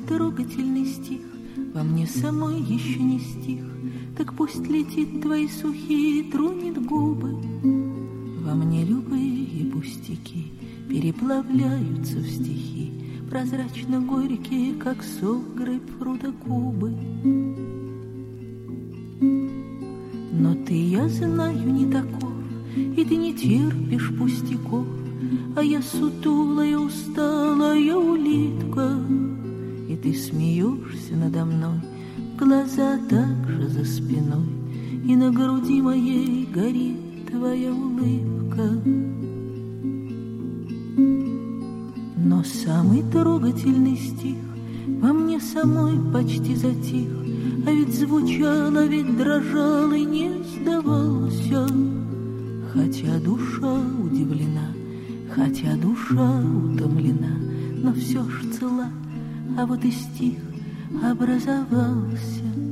трогательный стих во мне самой еще не стих, так пусть летит твои сухие, тронет губы. Во мне любые пустяки переплавляются в стихи, прозрачно-горькие, как сок грейпфрута Кубы. Но ты, я знаю, не таков, и ты не терпишь пустяков, а я сутулая, усталая улитка, и ты смеешься надо мной, глаза также за спиной, и на груди моей горит твоя улыбка. Но самый трогательный стих во мне самой почти затих, а ведь звучал, а ведь дрожал и не сдавался. Хотя душа удивлена, хотя душа утомлена, но все ж цела, а вот и стих образовался.